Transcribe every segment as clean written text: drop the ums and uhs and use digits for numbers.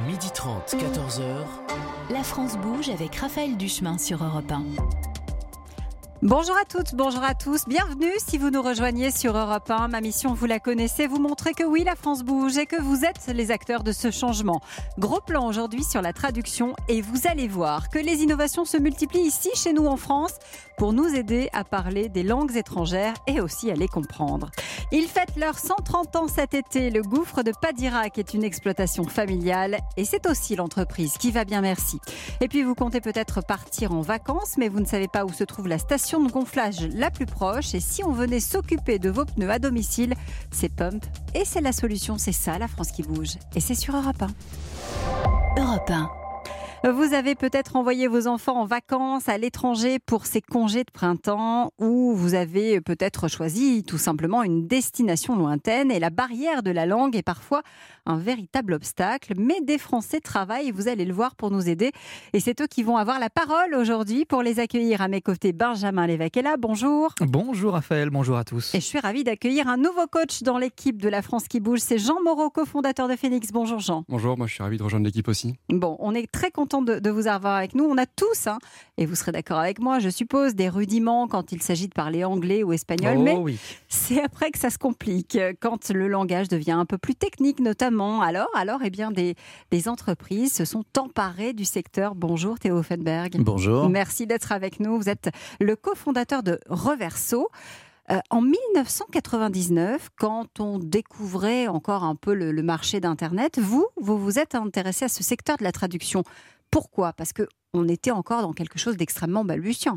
12h30, 14h. La France bouge avec Raphaël Duchemin sur Europe 1. Bonjour à toutes, bonjour à tous, bienvenue si vous nous rejoignez sur Europe 1. Ma mission, vous la connaissez, vous montrer que oui, la France bouge et que vous êtes les acteurs de ce changement. Gros plan aujourd'hui sur la traduction et vous allez voir que les innovations se multiplient ici, chez nous en France, pour nous aider à parler des langues étrangères et aussi à les comprendre. Ils fêtent leurs 130 ans cet été. Le gouffre de Padirac est une exploitation familiale et c'est aussi l'entreprise qui va bien, merci. Et puis vous comptez peut-être partir en vacances, mais vous ne savez pas où se trouve la station de gonflage la plus proche. Et si on venait s'occuper de vos pneus à domicile, c'est Pump. Et c'est la solution, c'est ça la France qui bouge. Et c'est sur Europe 1. Europe 1. Vous avez peut-être envoyé vos enfants en vacances à l'étranger pour ces congés de printemps, ou vous avez peut-être choisi tout simplement une destination lointaine et la barrière de la langue est parfois un véritable obstacle. Mais des Français travaillent, vous allez le voir, pour nous aider. Et c'est eux qui vont avoir la parole aujourd'hui pour les accueillir. À mes côtés, Benjamin Lévesque est là. Bonjour. Bonjour Raphaël, bonjour à tous. Et je suis ravie d'accueillir un nouveau coach dans l'équipe de la France qui bouge. C'est Jean Moreau, cofondateur de Phoenix. Bonjour Jean. Bonjour, moi je suis ravi de rejoindre l'équipe aussi. Bon, on est très content de vous avoir avec nous. On a tous, et vous serez d'accord avec moi, je suppose, des rudiments quand il s'agit de parler anglais ou espagnol. Mais oui. C'est après que ça se complique, quand le langage devient un peu plus technique notamment. Alors eh bien, des entreprises se sont emparées du secteur. Bonjour Théo Offenberg. Bonjour. Merci d'être avec nous. Vous êtes le cofondateur de Reverso. En 1999, quand on découvrait encore un peu le marché d'Internet, vous vous êtes intéressé à ce secteur de la traduction. Pourquoi ? Parce qu'on était encore dans quelque chose d'extrêmement balbutiant.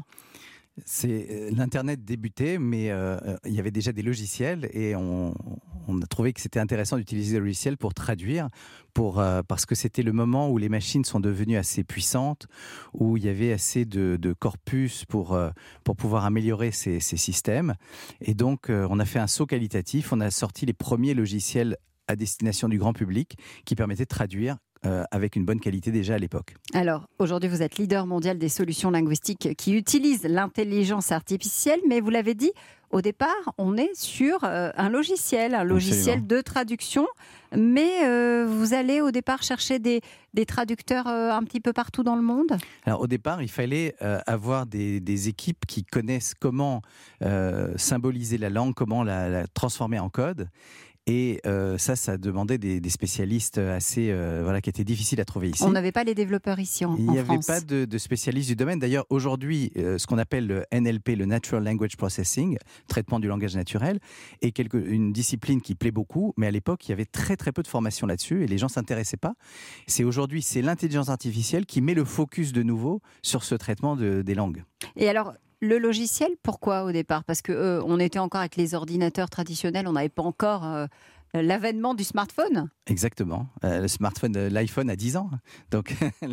L'Internet débutait, mais il y avait déjà des logiciels et on a trouvé que c'était intéressant d'utiliser des logiciels pour traduire, parce que c'était le moment où les machines sont devenues assez puissantes, où il y avait assez de corpus pour pouvoir améliorer ces systèmes. Et donc, on a fait un saut qualitatif, on a sorti les premiers logiciels à destination du grand public qui permettaient de traduire avec une bonne qualité déjà à l'époque. Alors, aujourd'hui, vous êtes leader mondial des solutions linguistiques qui utilisent l'intelligence artificielle, mais vous l'avez dit, au départ, on est sur un logiciel Absolument. de traduction, mais vous allez au départ chercher des traducteurs un petit peu partout dans le monde ? Alors, au départ, il fallait avoir des équipes qui connaissent comment symboliser la langue, comment la transformer en code. Et ça demandait des spécialistes assez, qui étaient difficiles à trouver ici. On n'avait pas les développeurs ici en France. Il n'y avait pas de spécialistes du domaine. D'ailleurs, aujourd'hui, ce qu'on appelle le NLP, le Natural Language Processing, traitement du langage naturel, est une discipline qui plaît beaucoup. Mais à l'époque, il y avait très très peu de formation là-dessus et les gens ne s'intéressaient pas. Aujourd'hui, c'est l'intelligence artificielle qui met le focus de nouveau sur ce traitement des langues. Et alors, le logiciel, pourquoi au départ ? Parce qu'on était encore avec les ordinateurs traditionnels, on n'avait pas encore l'avènement du smartphone. Exactement. Le smartphone, l'iPhone a 10 ans. Donc,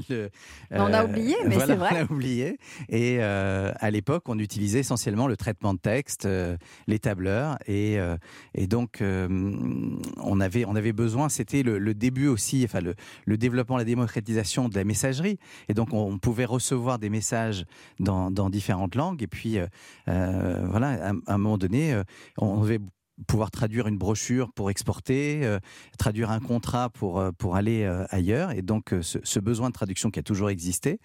on a oublié, mais voilà, c'est vrai. On a oublié. Et à l'époque, on utilisait essentiellement le traitement de texte, les tableurs. Et donc, on avait besoin, c'était le début aussi, enfin le développement, la démocratisation de la messagerie. Et donc, on pouvait recevoir des messages dans différentes langues. Et puis, à un moment donné, on devait pouvoir traduire une brochure pour exporter, traduire un contrat pour aller ailleurs. Et donc, ce besoin de traduction qui a toujours existé,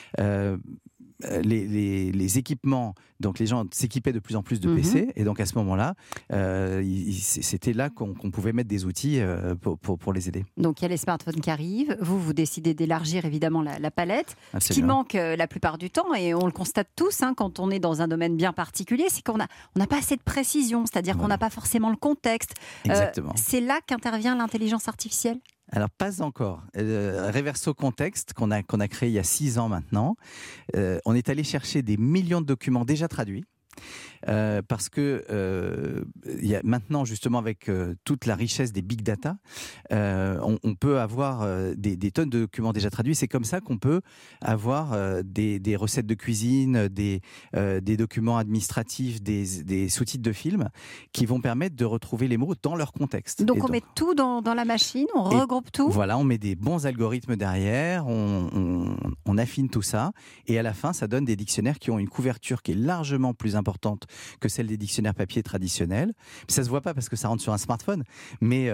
les équipements, donc les gens s'équipaient de plus en plus de PC, et donc à ce moment-là, c'était là qu'on pouvait mettre des outils pour les aider. Donc il y a les smartphones qui arrivent, vous décidez d'élargir évidemment la palette. Absolument. Ce qui manque la plupart du temps, et on le constate tous quand on est dans un domaine bien particulier, c'est qu'on n'a pas assez de précision, c'est-à-dire qu'on n'a pas forcément le contexte. Exactement. C'est là qu'intervient l'intelligence artificielle ? Alors, pas encore. Reverso Context, qu'on a créé il y a 6 ans maintenant, on est allé chercher des millions de documents déjà traduits. Parce que y a maintenant, justement, avec toute la richesse des big data, on peut avoir des tonnes de documents déjà traduits. C'est comme ça qu'on peut avoir des recettes de cuisine, des documents administratifs, des sous-titres de films qui vont permettre de retrouver les mots dans leur contexte. Donc on met tout dans la machine, on regroupe tout. Voilà, on met des bons algorithmes derrière, on affine tout ça, et à la fin, ça donne des dictionnaires qui ont une couverture qui est largement plus importante que celle des dictionnaires papier traditionnels. Ça se voit pas parce que ça rentre sur un smartphone, mais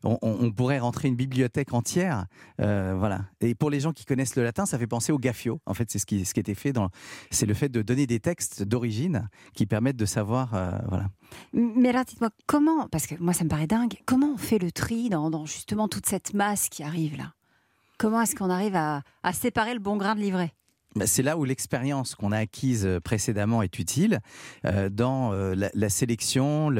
on pourrait rentrer une bibliothèque entière. Voilà. Et pour les gens qui connaissent le latin, ça fait penser au gaffio. En fait, c'est ce qui était fait c'est le fait de donner des textes d'origine qui permettent de savoir, voilà. Mais alors, dites-moi, comment, parce que moi, ça me paraît dingue, comment on fait le tri dans justement toute cette masse qui arrive là ? Comment est-ce qu'on arrive à séparer le bon grain de livret ? C'est là où l'expérience qu'on a acquise précédemment est utile. Dans la sélection,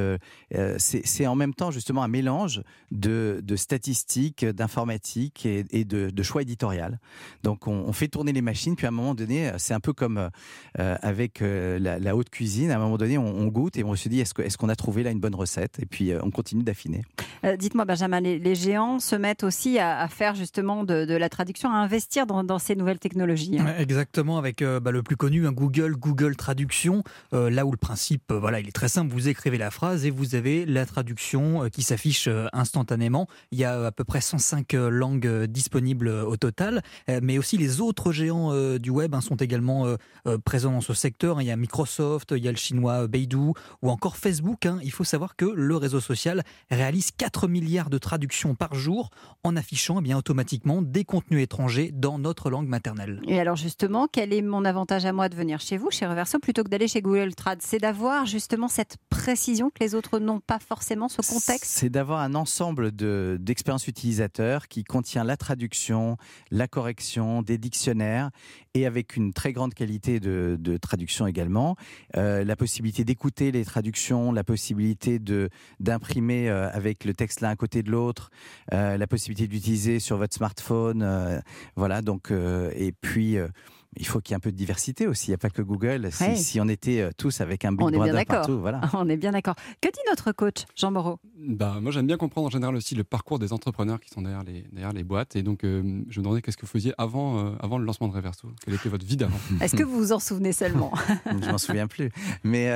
c'est en même temps justement un mélange de statistiques, d'informatique et de choix éditorial. Donc on fait tourner les machines, puis à un moment donné, c'est un peu comme avec la haute cuisine. À un moment donné, on goûte et on se dit est-ce qu'on a trouvé là une bonne recette ? Et puis on continue d'affiner. Dites-moi Benjamin, les géants se mettent aussi à faire justement de la traduction, à investir dans ces nouvelles technologies. Exactement, avec le plus connu, Google Traduction, là où le principe, il est très simple, vous écrivez la phrase et vous avez la traduction qui s'affiche instantanément. Il y a à peu près 105 langues disponibles au total, mais aussi les autres géants du web sont également présents dans ce secteur. Il y a Microsoft, il y a le chinois Baidu ou encore Facebook. Il faut savoir que le réseau social réalise 4 milliards de traductions par jour en affichant automatiquement des contenus étrangers dans notre langue maternelle. Et alors justement, quel est mon avantage à moi de venir chez vous, chez Reverso, plutôt que d'aller chez Google Trad ? C'est d'avoir justement cette précision que les autres n'ont pas forcément, ce contexte ? C'est d'avoir un ensemble d'expériences utilisateurs qui contient la traduction, la correction, des dictionnaires et avec une très grande qualité de traduction également. La possibilité d'écouter les traductions, la possibilité d'imprimer avec le texte l'un à côté de l'autre, la possibilité d'utiliser sur votre smartphone. Voilà, donc, et puis... il faut qu'il y ait un peu de diversité aussi. Il n'y a pas que Google. Si on était tous avec un Big Brother partout, voilà. On est bien d'accord. Que dit notre coach, Jean Moreau ? Moi, j'aime bien comprendre en général aussi le parcours des entrepreneurs qui sont derrière les boîtes. Et donc, je me demandais qu'est-ce que vous faisiez avant le lancement de Reverso ? Quelle était votre vie d'avant ? Est-ce que vous vous en souvenez seulement ? Je m'en souviens plus. Mais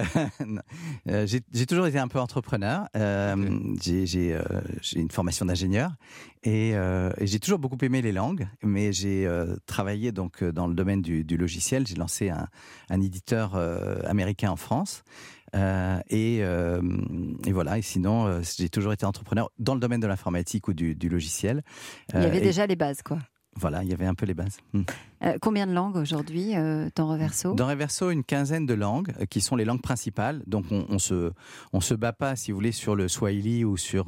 j'ai toujours été un peu entrepreneur. J'ai une formation d'ingénieur et j'ai toujours beaucoup aimé les langues. Mais j'ai travaillé donc dans le domaine du logiciel. J'ai lancé un éditeur américain en France. Et voilà. Et sinon, j'ai toujours été entrepreneur dans le domaine de l'informatique ou du logiciel. Il y avait déjà les bases, quoi. Voilà, il y avait un peu les bases. Combien de langues aujourd'hui dans Reverso ? Dans Reverso, une quinzaine de langues qui sont les langues principales. Donc on se bat pas, si vous voulez, sur le Swahili ou sur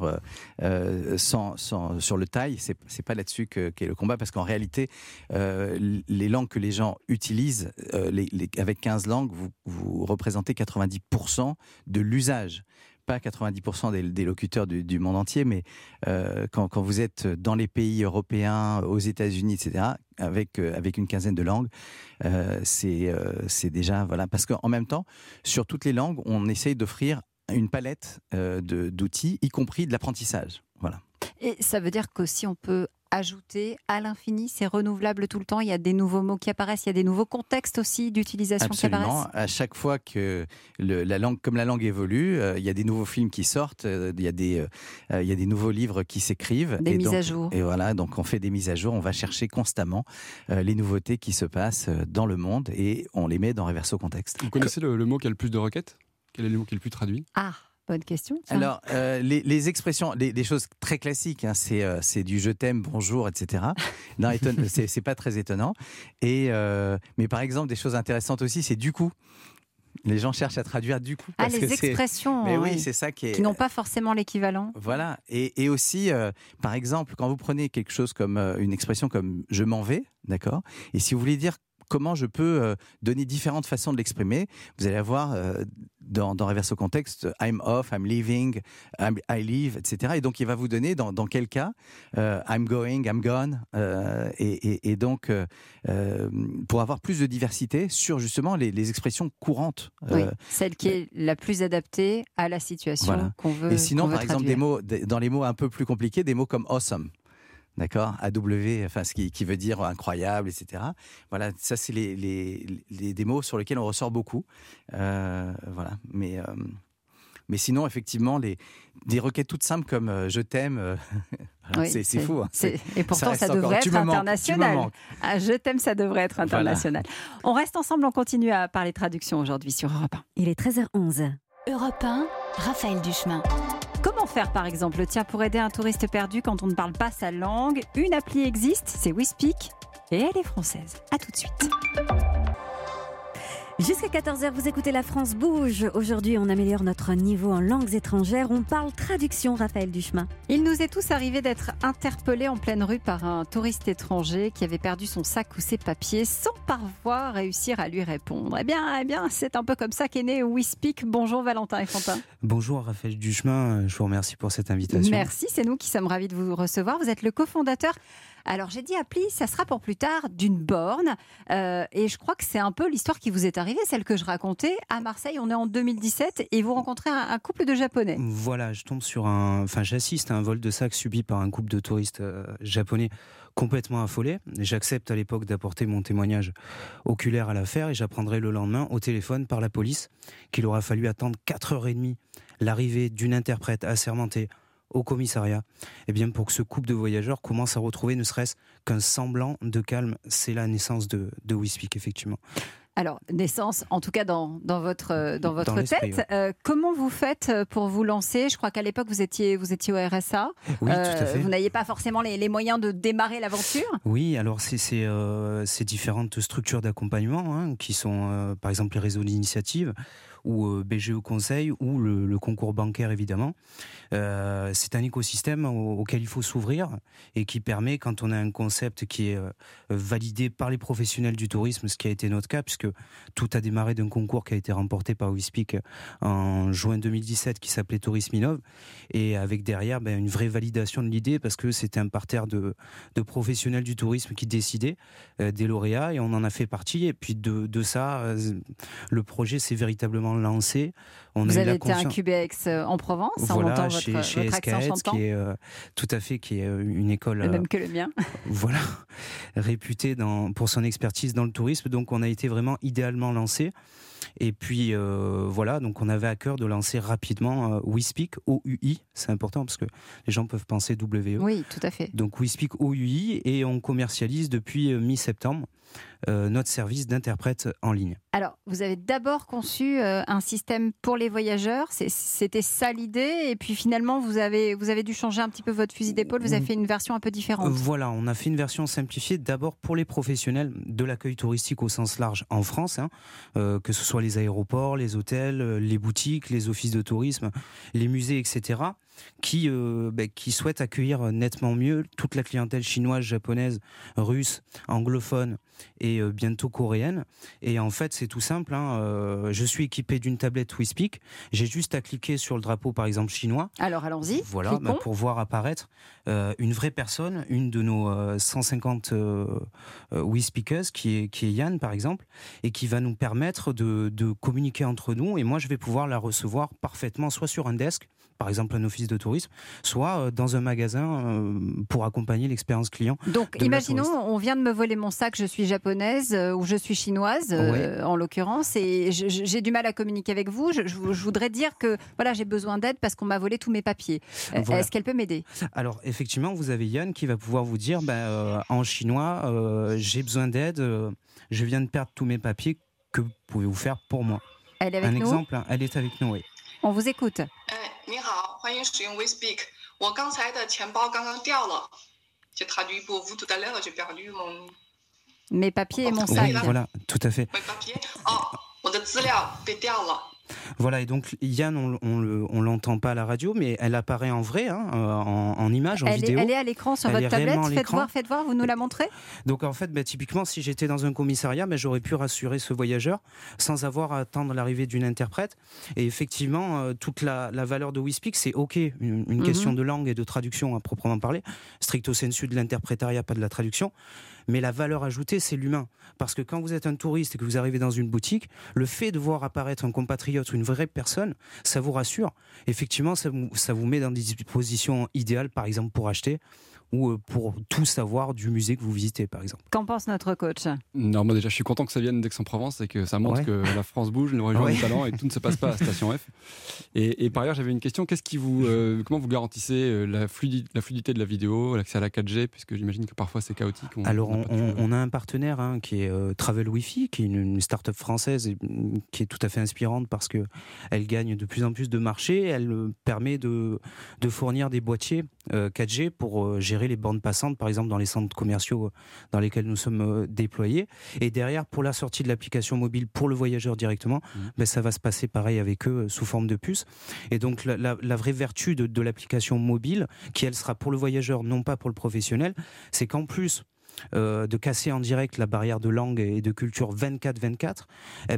le Thaï. C'est pas là-dessus qu'est le combat, parce qu'en réalité, les langues que les gens utilisent, avec 15 langues, vous représentez 90% de l'usage. Pas 90% des locuteurs du monde entier, mais quand vous êtes dans les pays européens, aux États-Unis, etc., avec une quinzaine de langues, c'est déjà... Voilà. Parce qu'en même temps, sur toutes les langues, on essaye d'offrir une palette d'outils, y compris de l'apprentissage. Voilà. Et ça veut dire qu'aussi on peut ajouter à l'infini, c'est renouvelable tout le temps, il y a des nouveaux mots qui apparaissent, il y a des nouveaux contextes aussi d'utilisation qui apparaissent. Absolument, à chaque fois que la langue évolue, il y a des nouveaux films qui sortent, il y a des nouveaux livres qui s'écrivent. Des mises à jour. Et voilà, donc on fait des mises à jour, on va chercher constamment les nouveautés qui se passent dans le monde et on les met dans Reverso Contexte. Vous connaissez le mot qui a le plus de requêtes ? Quel est le mot qui est le plus traduit ? Bonne question. Ça. Alors, les expressions, des choses très classiques, c'est du je t'aime, bonjour, etc. Non, c'est pas très étonnant. Mais par exemple, des choses intéressantes aussi, c'est du coup. Les gens cherchent à traduire du coup. Parce les expressions. Mais oui, c'est ça qui n'ont pas forcément l'équivalent. Voilà. Et aussi, par exemple, quand vous prenez quelque chose comme une expression comme je m'en vais, d'accord ? Et si vous voulez dire comment je peux donner différentes façons de l'exprimer. Vous allez avoir dans Reverso Contexte, I'm off, I'm leaving, I leave, etc. Et donc, il va vous donner dans quel cas I'm going, I'm gone. Et donc, pour avoir plus de diversité sur justement les expressions courantes. Oui, celle qui est la plus adaptée à la situation qu'on veut. Et sinon, par exemple, traduire. dans les mots un peu plus compliqués, des mots comme awesome. D'accord, AW, enfin ce qui veut dire incroyable, etc. Voilà, ça c'est des mots sur lesquels on ressort beaucoup. Voilà, mais Mais sinon, effectivement, des requêtes toutes simples comme je t'aime, Oui, c'est fou. Hein. Et pourtant, ça reste encore, devrait tu être me manques, international. tu me manques. Ah, je t'aime, ça devrait être international. On reste ensemble, on continue à parler traduction aujourd'hui sur Europe 1. Il est 13h11. Europe 1, Raphaël Duchemin. Comment faire par exemple, tiens, pour aider un touriste perdu quand on ne parle pas sa langue? Une appli existe, c'est WeSpeak et elle est française. À tout de suite. Jusqu'à 14h, vous écoutez La France bouge. Aujourd'hui, on améliore notre niveau en langues étrangères. On parle traduction, Raphaël Duchemin. Il nous est tous arrivé d'être interpellés en pleine rue par un touriste étranger qui avait perdu son sac ou ses papiers sans parfois réussir à lui répondre. Eh bien, c'est un peu comme ça qu'est né WeSpeak. Bonjour Valentin et Fantin. Bonjour Raphaël Duchemin, je vous remercie pour cette invitation. Merci, c'est nous qui sommes ravis de vous recevoir. Vous êtes le cofondateur. Alors j'ai dit appli, ça sera pour plus tard, d'une borne. Et je crois que c'est un peu l'histoire qui vous est arrivée, celle que je racontais. À Marseille, on est en 2017 et vous rencontrez un couple de Japonais. Voilà, je tombe sur j'assiste à un vol de sac subi par un couple de touristes japonais complètement affolés. J'accepte à l'époque d'apporter mon témoignage oculaire à l'affaire et j'apprendrai le lendemain au téléphone par la police qu'il aura fallu attendre 4h30 l'arrivée d'une interprète assermentée au commissariat, pour que ce couple de voyageurs commence à retrouver ne serait-ce qu'un semblant de calme. C'est la naissance de WeSpeak, effectivement. Alors, naissance, en tout cas dans votre tête. Ouais. Comment vous faites pour vous lancer? Je crois qu'à l'époque, vous étiez au RSA. Oui, tout à fait. Vous n'aviez pas forcément les moyens de démarrer l'aventure. Oui, alors c'est différentes structures d'accompagnement qui sont, par exemple, les réseaux d'initiative ou BGE Conseil ou le concours bancaire, évidemment. C'est un écosystème auquel il faut s'ouvrir et qui permet, quand on a un concept qui est validé par les professionnels du tourisme, ce qui a été notre cas, puisque tout a démarré d'un concours qui a été remporté par WeSpeak en juin 2017 qui s'appelait Tourisme Innov, et avec derrière une vraie validation de l'idée, parce que c'était un parterre de professionnels du tourisme qui décidaient des lauréats, et on en a fait partie. Et puis de ça, le projet s'est véritablement lancé. Vous avez été incubé à Aix-en-Provence, en montant votre accent chantant. Qui est tout à fait, qui est une école le même que le mien. Voilà, réputée pour son expertise dans le tourisme. Donc on a été vraiment idéalement lancé. Et puis donc on avait à cœur de lancer rapidement WeSpeak, OUI, c'est important parce que les gens peuvent penser WE. Oui, tout à fait. Donc WeSpeak OUI, et on commercialise depuis mi-septembre notre service d'interprète en ligne. Alors, vous avez d'abord conçu un système pour les voyageurs, c'était ça l'idée, et puis finalement vous avez dû changer un petit peu votre fusil d'épaule, vous avez fait une version un peu différente. Voilà, on a fait une version simplifiée d'abord pour les professionnels de l'accueil touristique au sens large en France, que ce soit les aéroports, les hôtels, les boutiques, les offices de tourisme, les musées, etc., qui souhaitent accueillir nettement mieux toute la clientèle chinoise, japonaise, russe, anglophone et bientôt coréenne. Et en fait, c'est tout simple. Je suis équipé d'une tablette WeSpeak. J'ai juste à cliquer sur le drapeau, par exemple, chinois. Alors, allons-y. Voilà, pour voir apparaître une vraie personne, une de nos 150 WeSpeakers, qui est Yann, par exemple, et qui va nous permettre de communiquer entre nous. Et moi, je vais pouvoir la recevoir parfaitement, soit sur un desk, par exemple un office de tourisme, soit dans un magasin pour accompagner l'expérience client. Donc imaginons, on vient de me voler mon sac, je suis japonaise ou je suis chinoise en l'occurrence, et j'ai du mal à communiquer avec vous. Je voudrais dire que voilà, j'ai besoin d'aide parce qu'on m'a volé tous mes papiers. Voilà. Est-ce qu'elle peut m'aider? Alors effectivement, vous avez Yann qui va pouvoir vous dire en chinois, j'ai besoin d'aide, je viens de perdre tous mes papiers, que pouvez-vous faire pour moi? Elle est avec nous. Un exemple, elle est avec nous, oui. On vous écoute. 你好，欢迎使用 WeSpeak。我刚才的钱包刚刚掉了，j'ai traduit pour vous tout à l'heure, j'ai perdu mon mes papiers et mon sac. Oui, voilà, tout à fait. mes papiers. 我的资料被掉了。 Voilà, et donc Yann, on l'entend pas à la radio, mais elle apparaît en vrai, en image, en vidéo. Elle est à l'écran sur votre tablette. Faites voir, vous nous la montrez. Donc en fait, typiquement, si j'étais dans un commissariat, j'aurais pu rassurer ce voyageur sans avoir à attendre l'arrivée d'une interprète. Et effectivement, toute la valeur de WeSpeak, c'est OK, une question de langue et de traduction à proprement parler, stricto sensu de l'interprétariat, pas de la traduction. Mais la valeur ajoutée, c'est l'humain. Parce que quand vous êtes un touriste et que vous arrivez dans une boutique, le fait de voir apparaître un compatriote ou une vraie personne, ça vous rassure. Effectivement, ça vous met dans des dispositions idéales, par exemple pour acheter ou pour tout savoir du musée que vous visitez, par exemple. Qu'en pense notre coach ? Non, moi déjà, je suis content que ça vienne d'Aix-en-Provence et que ça montre Ouais. que la France bouge, le région du talent et que tout ne se passe pas à Station F. Et par ailleurs, j'avais une question. Comment vous garantissez la fluidité de la vidéo, l'accès à la 4G, puisque j'imagine que parfois c'est chaotique. Alors, on a un partenaire qui est Travel Wi-Fi, qui est une start-up française et, qui est tout à fait inspirante parce qu'elle gagne de plus en plus de marchés. Elle permet de fournir des boîtiers 4G pour gérer les bandes passantes, par exemple dans les centres commerciaux dans lesquels nous sommes déployés. Et derrière, pour la sortie de l'application mobile pour le voyageur directement, ça va se passer pareil avec eux sous forme de puce. Et donc la vraie vertu de l'application mobile, qui elle sera pour le voyageur, non pas pour le professionnel, c'est qu'en plus de casser en direct la barrière de langue et de culture 24/24,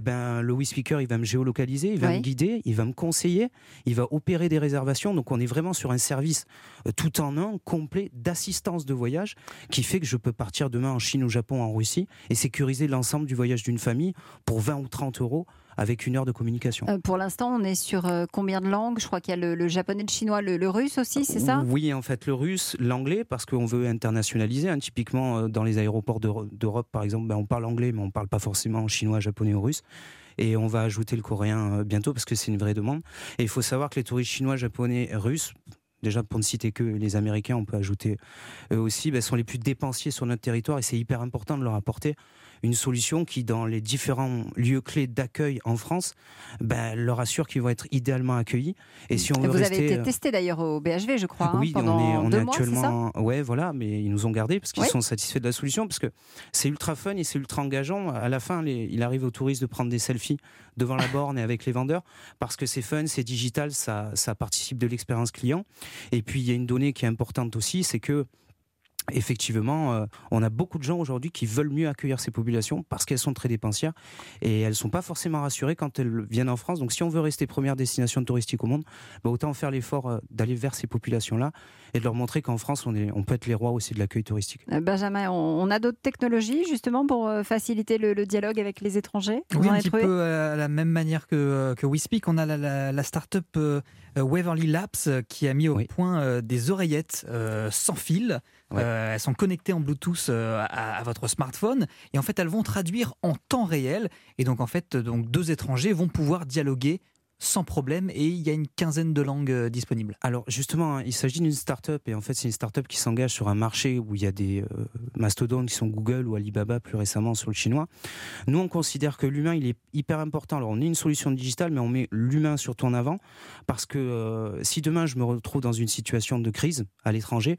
le WeSpeaker, il va me géolocaliser, il va me guider, il va me conseiller, il va opérer des réservations. Donc on est vraiment sur un service tout en un, complet, d'assistance de voyage, qui fait que je peux partir demain en Chine, au Japon, en Russie, et sécuriser l'ensemble du voyage d'une famille pour 20 ou 30 euros avec 1 heure de communication. Pour l'instant, on est sur combien de langues ? Je crois qu'il y a le japonais, le chinois, le russe aussi, c'est ça ? Oui, en fait, le russe, l'anglais, parce qu'on veut internationaliser. Typiquement, dans les aéroports d'Europe, par exemple, on parle anglais, mais on ne parle pas forcément chinois, japonais ou russe. Et on va ajouter le coréen bientôt, parce que c'est une vraie demande. Et il faut savoir que les touristes chinois, japonais, russes, déjà pour ne citer que les Américains, on peut ajouter eux aussi, sont les plus dépensiers sur notre territoire, et c'est hyper important de leur apporter une solution qui, dans les différents lieux clés d'accueil en France, leur assure qu'ils vont être idéalement accueillis. Et si on veut vous rester... avez été testé d'ailleurs au BHV, je crois, oui, pendant on 2 est mois, actuellement... Ouais, voilà, mais ils nous ont gardés parce qu'ils Oui. sont satisfaits de la solution, parce que c'est ultra fun et c'est ultra engageant. À la fin, il arrive aux touristes de prendre des selfies devant la borne et avec les vendeurs, parce que c'est fun, c'est digital, ça participe de l'expérience client. Et puis, il y a une donnée qui est importante aussi, c'est que effectivement, on a beaucoup de gens aujourd'hui qui veulent mieux accueillir ces populations parce qu'elles sont très dépensières et elles ne sont pas forcément rassurées quand elles viennent en France. Donc si on veut rester première destination touristique au monde, autant faire l'effort d'aller vers ces populations-là et de leur montrer qu'en France, on peut être les rois aussi de l'accueil touristique. Benjamin, on a d'autres technologies justement pour faciliter le dialogue avec les étrangers ? Oui, un petit peu à la même manière que WeSpeak. On a la start-up Waverly Labs qui a mis au point des oreillettes sans fil. Elles sont connectées en Bluetooth à votre smartphone et en fait elles vont traduire en temps réel et donc en fait 2 étrangers vont pouvoir dialoguer sans problème et il y a une quinzaine de langues disponibles. Alors justement, il s'agit d'une start-up et en fait c'est une start-up qui s'engage sur un marché où il y a des mastodontes qui sont Google ou Alibaba plus récemment sur le chinois. Nous on considère que l'humain il est hyper important. Alors on est une solution digitale mais on met l'humain surtout en avant parce que si demain je me retrouve dans une situation de crise à l'étranger,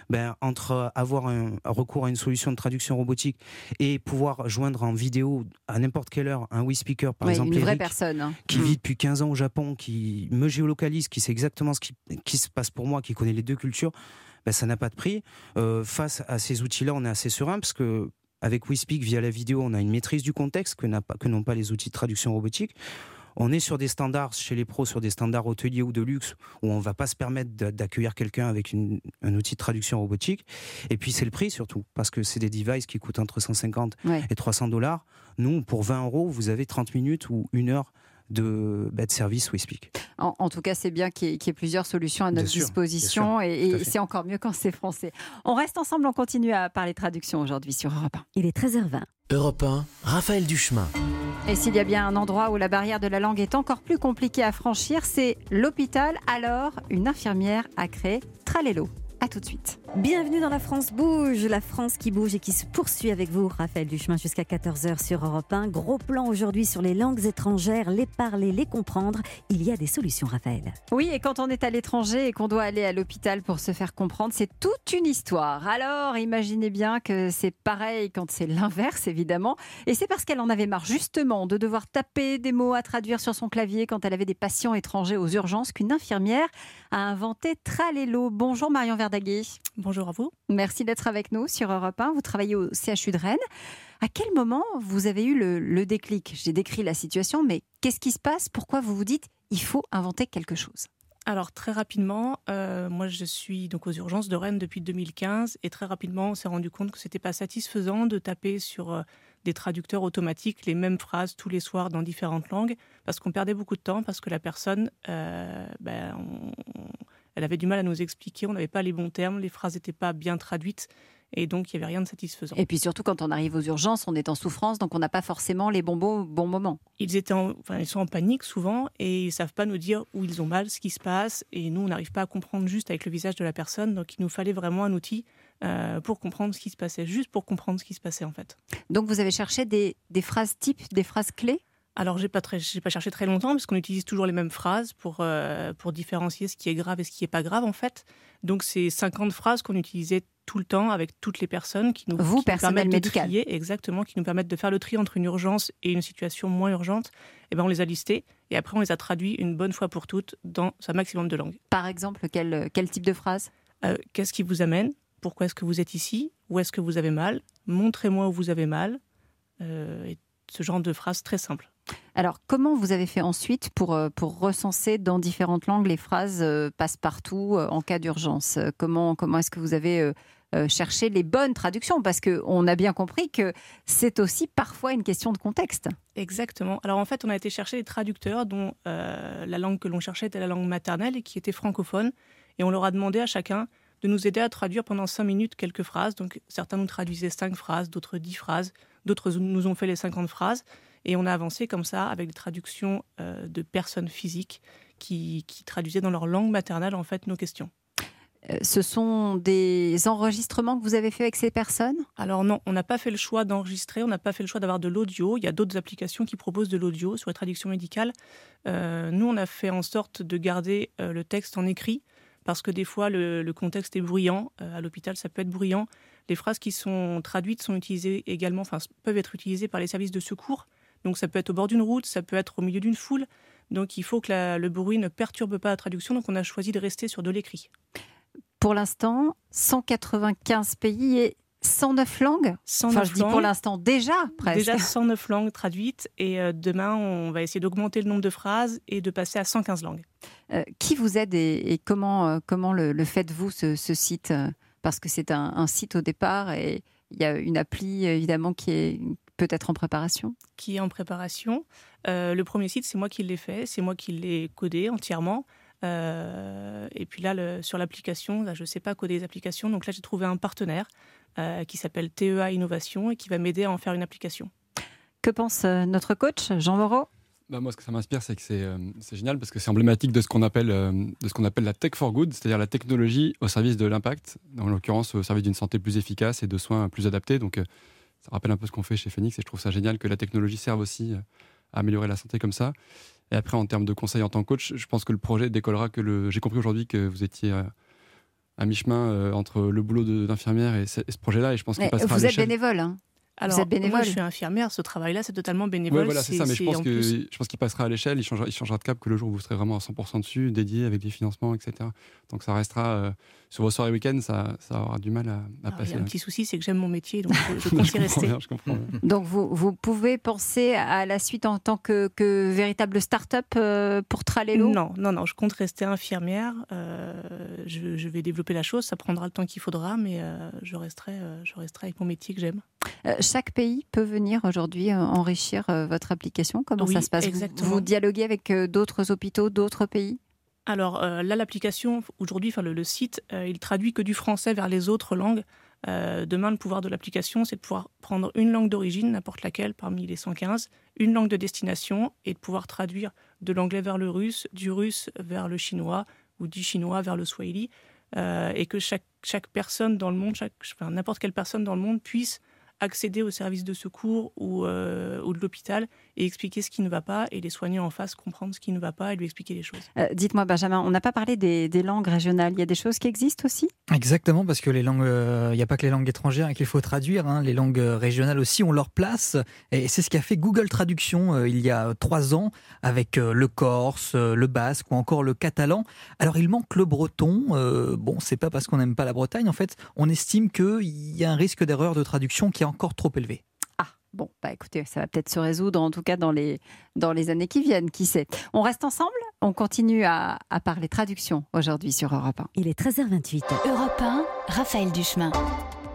entre avoir un recours à une solution de traduction robotique et pouvoir joindre en vidéo à n'importe quelle heure un WeSpeaker par exemple, une vraie Eric, personne qui vit depuis 15 ans au Japon, qui me géolocalise, qui sait exactement ce qui se passe pour moi, qui connaît les 2 cultures, ça n'a pas de prix. Face à ces outils-là, on est assez serein parce que avec WeSpeak, via la vidéo, on a une maîtrise du contexte que n'ont pas les outils de traduction robotique. On est sur des standards, chez les pros, sur des standards hôteliers ou de luxe, où on ne va pas se permettre d'accueillir quelqu'un avec un outil de traduction robotique. Et puis c'est le prix surtout, parce que c'est des devices qui coûtent entre 150 et $300. Nous, pour 20 €, vous avez 30 minutes ou 1 heure de service WeSpeak. En tout cas, c'est bien qu'il y ait plusieurs solutions à notre disposition et c'est encore mieux quand c'est français. On reste ensemble, on continue à parler traduction aujourd'hui sur Europe 1. Il est 13h20. Europe 1, Raphaël Duchemin. Et s'il y a bien un endroit où la barrière de la langue est encore plus compliquée à franchir, c'est l'hôpital. Alors, une infirmière a créé Tralelo. A tout de suite. Bienvenue dans La France bouge, la France qui bouge et qui se poursuit avec vous, Raphaël Duchemin, jusqu'à 14h sur Europe 1. Gros plan aujourd'hui sur les langues étrangères, les parler, les comprendre. Il y a des solutions, Raphaël. Oui, et quand on est à l'étranger et qu'on doit aller à l'hôpital pour se faire comprendre, c'est toute une histoire. Alors, imaginez bien que c'est pareil quand c'est l'inverse, évidemment. Et c'est parce qu'elle en avait marre, justement, de devoir taper des mots à traduire sur son clavier quand elle avait des patients étrangers aux urgences qu'une infirmière a inventé Tralelo. Bonjour Marion Verdaguer. Bonjour à vous. Merci d'être avec nous sur Europe 1. Vous travaillez au CHU de Rennes. À quel moment vous avez eu le déclic ? J'ai décrit la situation, mais qu'est-ce qui se passe ? Pourquoi vous vous dites il faut inventer quelque chose ? Alors très rapidement, moi je suis donc aux urgences de Rennes depuis 2015 et très rapidement on s'est rendu compte que c'était pas satisfaisant de taper sur des traducteurs automatiques les mêmes phrases tous les soirs dans différentes langues parce qu'on perdait beaucoup de temps, parce que la personne, elle elle avait du mal à nous expliquer, on n'avait pas les bons termes, les phrases n'étaient pas bien traduites. Et donc, il n'y avait rien de satisfaisant. Et puis surtout, quand on arrive aux urgences, on est en souffrance, donc on n'a pas forcément les bons moments. Ils sont en panique souvent et ils ne savent pas nous dire où ils ont mal, ce qui se passe. Et nous, on n'arrive pas à comprendre juste avec le visage de la personne. Donc, il nous fallait vraiment un outil pour comprendre ce qui se passait, juste pour comprendre ce qui se passait en fait. Donc, vous avez cherché des phrases types, des phrases clés ? Alors, j'ai pas cherché très longtemps parce qu'on utilise toujours les mêmes phrases pour différencier ce qui est grave et ce qui n'est pas grave en fait. Donc, c'est 50 phrases qu'on utilisait tout le temps avec toutes les personnes qui nous permettent de trier, exactement, qui nous permettent de faire le tri entre une urgence et une situation moins urgente. Et ben, on les a listées et après on les a traduits une bonne fois pour toutes dans un maximum de langues. Par exemple, quel type de phrase ? Qu'est-ce qui vous amène ? Pourquoi est-ce que vous êtes ici ? Où est-ce que vous avez mal ? Montrez-moi où vous avez mal. Et ce genre de phrases très simples. Alors, comment vous avez fait ensuite pour recenser dans différentes langues les phrases passe-partout en cas d'urgence ? Comment est-ce que vous avez cherché les bonnes traductions ? Parce qu'on a bien compris que c'est aussi parfois une question de contexte. Exactement. Alors en fait, on a été chercher des traducteurs dont la langue que l'on cherchait était la langue maternelle et qui était francophone. Et on leur a demandé à chacun de nous aider à traduire pendant 5 minutes quelques phrases. Donc certains nous traduisaient 5 phrases, d'autres 10 phrases, d'autres nous ont fait les 50 phrases. Et on a avancé comme ça avec des traductions de personnes physiques qui traduisaient dans leur langue maternelle en fait nos questions. Ce sont des enregistrements que vous avez fait avec ces personnes ? Alors non, on n'a pas fait le choix d'enregistrer, on n'a pas fait le choix d'avoir de l'audio. Il y a d'autres applications qui proposent de l'audio sur les traductions médicales. Nous, on a fait en sorte de garder le texte en écrit parce que des fois, le contexte est bruyant. À l'hôpital, ça peut être bruyant. Les phrases qui sont traduites sont utilisées également, peuvent être utilisées par les services de secours. Donc ça peut être au bord d'une route, ça peut être au milieu d'une foule. Donc il faut que le bruit ne perturbe pas la traduction. Donc on a choisi de rester sur de l'écrit. Pour l'instant, 195 pays et 109 langues. 109 je dis pour l'instant déjà, presque. Déjà 109 langues traduites. Et demain, on va essayer d'augmenter le nombre de phrases et de passer à 115 langues. Qui vous aide et comment le faites-vous, ce site ? Parce que c'est un site au départ et il y a une appli, évidemment, qui est peut-être en préparation. Qui est en préparation. Le premier site, c'est moi qui l'ai fait. C'est moi qui l'ai codé entièrement. Et puis là, sur l'application, là, je ne sais pas coder les applications. Donc là, j'ai trouvé un partenaire qui s'appelle TEA Innovation et qui va m'aider à en faire une application. Que pense notre coach, Jean Moreau ? Moi, ce que ça m'inspire, c'est que c'est génial parce que c'est emblématique de ce qu'on appelle la tech for good, c'est-à-dire la technologie au service de l'impact, en l'occurrence au service d'une santé plus efficace et de soins plus adaptés. Donc, ça rappelle un peu ce qu'on fait chez Phoenix et je trouve ça génial que la technologie serve aussi à améliorer la santé comme ça. Et après, en termes de conseils en tant que coach, je pense que le projet décollera j'ai compris aujourd'hui que vous étiez à mi-chemin entre le boulot d'infirmière et ce projet-là, et je pense qu'il passera à l'échelle. Vous êtes bénévole, hein ? Alors, vous êtes bénévole. Moi, je suis infirmière. Ce travail-là, c'est totalement bénévole. Oui, voilà, c'est ça. Mais je pense qu'il passera à l'échelle. Il changera de cap que le jour où vous serez vraiment à 100% dessus, dédié avec des financements, etc. Donc, ça restera sur vos soirées week-ends. Ça aura du mal à passer. Il y a un petit souci, c'est que j'aime mon métier, donc je compte y rester. Je comprends bien. Donc, vous pouvez penser à la suite en tant que véritable start-up pour Tralelo ? Non. Je compte rester infirmière. Je vais développer la chose. Ça prendra le temps qu'il faudra, mais je resterai avec mon métier que j'aime. Chaque pays peut venir aujourd'hui enrichir votre application. Comment ça se passe ? Vous dialoguez avec d'autres hôpitaux, d'autres pays ? Alors là, l'application, aujourd'hui, le site, il traduit que du français vers les autres langues. Demain, le pouvoir de l'application, c'est de pouvoir prendre une langue d'origine, n'importe laquelle, parmi les 115, une langue de destination, et de pouvoir traduire de l'anglais vers le russe, du russe vers le chinois, ou du chinois vers le swahili, et que chaque personne dans le monde, n'importe quelle personne dans le monde puisse accéder aux services de secours ou de l'hôpital et expliquer ce qui ne va pas, et les soignants en face comprendre ce qui ne va pas et lui expliquer les choses. Dites-moi, Benjamin, on n'a pas parlé des langues régionales. Il y a des choses qui existent aussi ? Exactement, parce que les langues, il n'y a pas que les langues étrangères qu'il faut traduire, hein. Les langues régionales aussi ont leur place, et c'est ce qu'a fait Google Traduction il y a 3 ans avec le corse, le basque ou encore le catalan. Alors il manque le breton. C'est pas parce qu'on n'aime pas la Bretagne, en fait, on estime qu'il y a un risque d'erreur de traduction qui est encore trop élevé. Écoutez, ça va peut-être se résoudre, en tout cas dans les années qui viennent, qui sait. On reste ensemble, on continue à parler traduction aujourd'hui sur Europe 1. Il est 13h28. Europe 1, Raphaël Duchemin.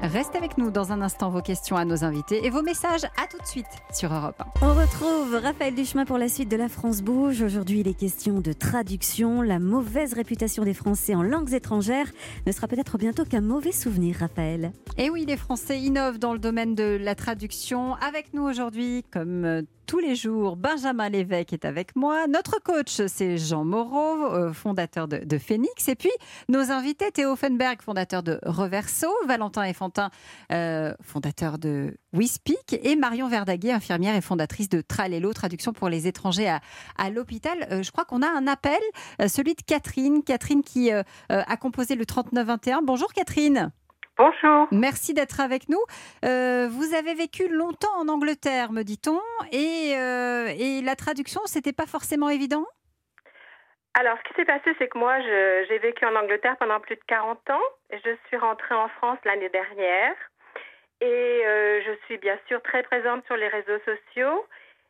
Restez avec nous dans un instant, vos questions à nos invités et vos messages. À tout de suite sur Europe 1. On retrouve Raphaël Duchemin pour la suite de La France bouge. Aujourd'hui, il est question de traduction. La mauvaise réputation des Français en langues étrangères ne sera peut-être bientôt qu'un mauvais souvenir, Raphaël. Et oui, les Français innovent dans le domaine de la traduction. Avec nous aujourd'hui, comme tous les jours, Benjamin Lévesque est avec moi. Notre coach, c'est Jean Moreau, fondateur de Phoenix. Et puis, nos invités, Théo Offenberg, fondateur de Reverso, Valentin Effantin, fondateur de WeSpeak, et Marion Verdaguet, infirmière et fondatrice de Tralelo, traduction pour les étrangers à l'hôpital. Je crois qu'on a un appel, celui de Catherine. Catherine qui a composé le 3921. Bonjour Catherine. Bonjour. Merci d'être avec nous. Vous avez vécu longtemps en Angleterre, me dit-on, et la traduction, c'était pas forcément évident? Alors, ce qui s'est passé, c'est que moi, j'ai vécu en Angleterre pendant plus de 40 ans. Et je suis rentrée en France l'année dernière. Et je suis bien sûr très présente sur les réseaux sociaux.